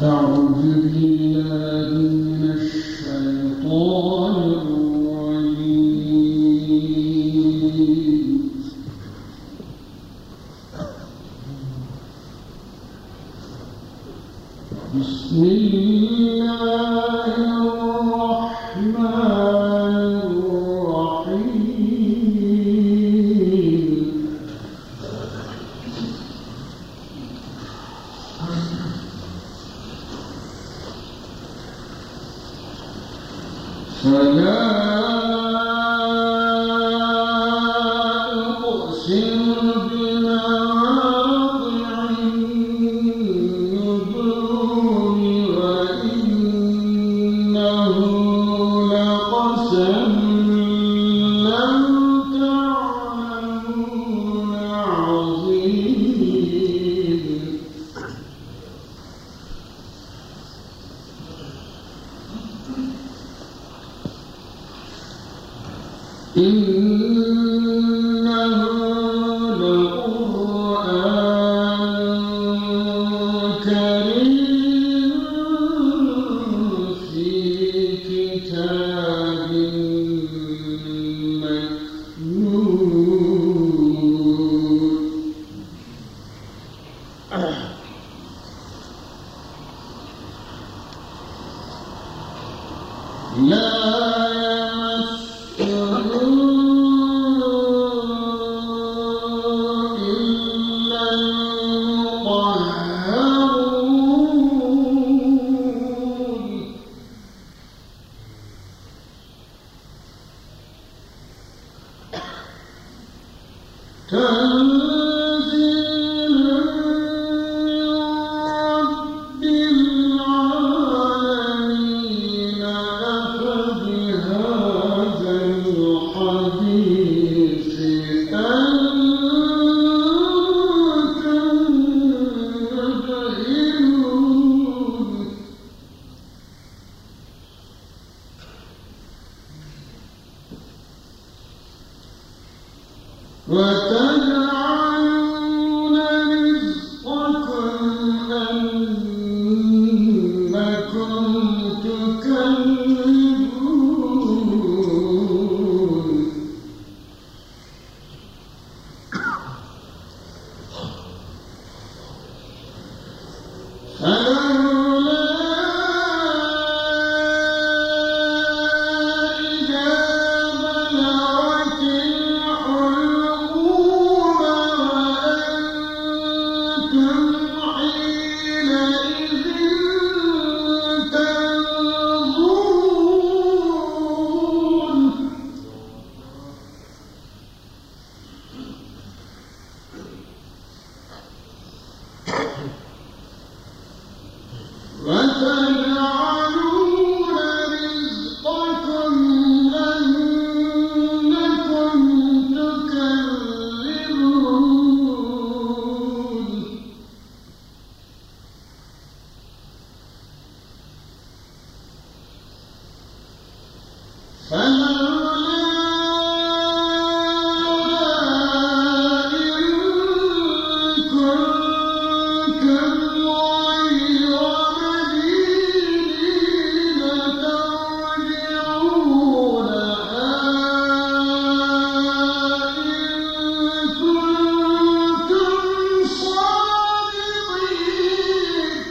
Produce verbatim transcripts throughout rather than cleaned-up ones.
أعوذ بالله من الشيطان الرجيم. بسم الله الرحمن الرحيم. فلا أقسم بمواقع النجوم وإنه لقسم لو تعلمون عظيم. إنه لقرآن كريم في كتاب مكنون. لا تنزيل رب العالمين. أفبهذا الحديث أنتم مدهنون. وتجعلون رزقكم أنكم تكذبون. فلولا إذا بلغت الحلقوم وأنتم حينئذ تنظرون. وتجعلون رزقكم أنكم تكذبون. فلولا إن كنتم غير مدينين ترجعونها إن كنتم صادقين.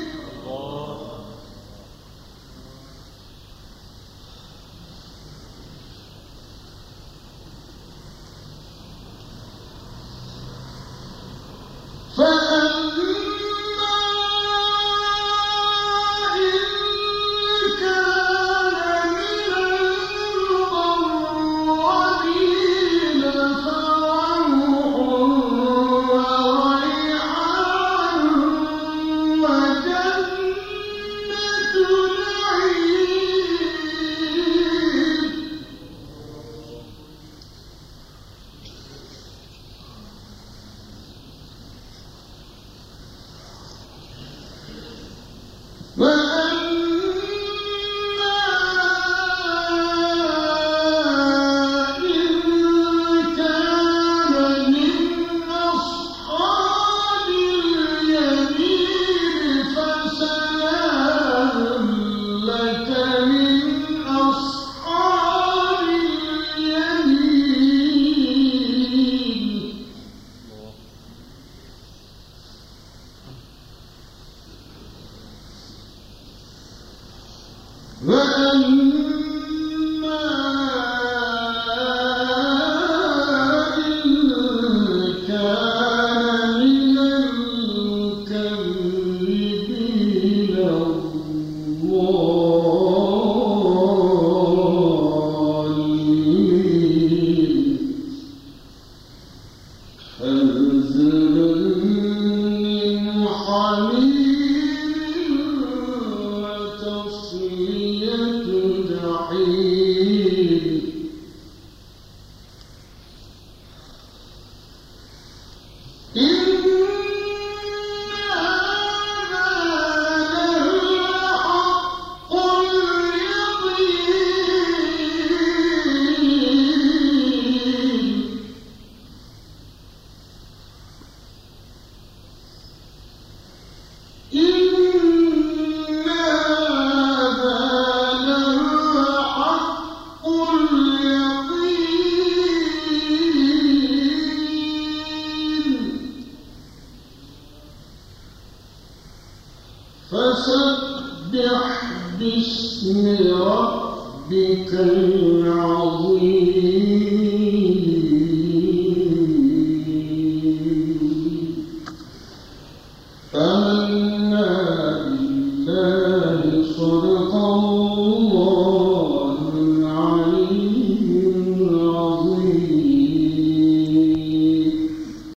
وأما إن كان من المكذبين الضالين فنزل من حميم وتصلية جحيم إن هذا لحق اليقين إن هذا لحق اليقين فسبح باسم ربك العظيم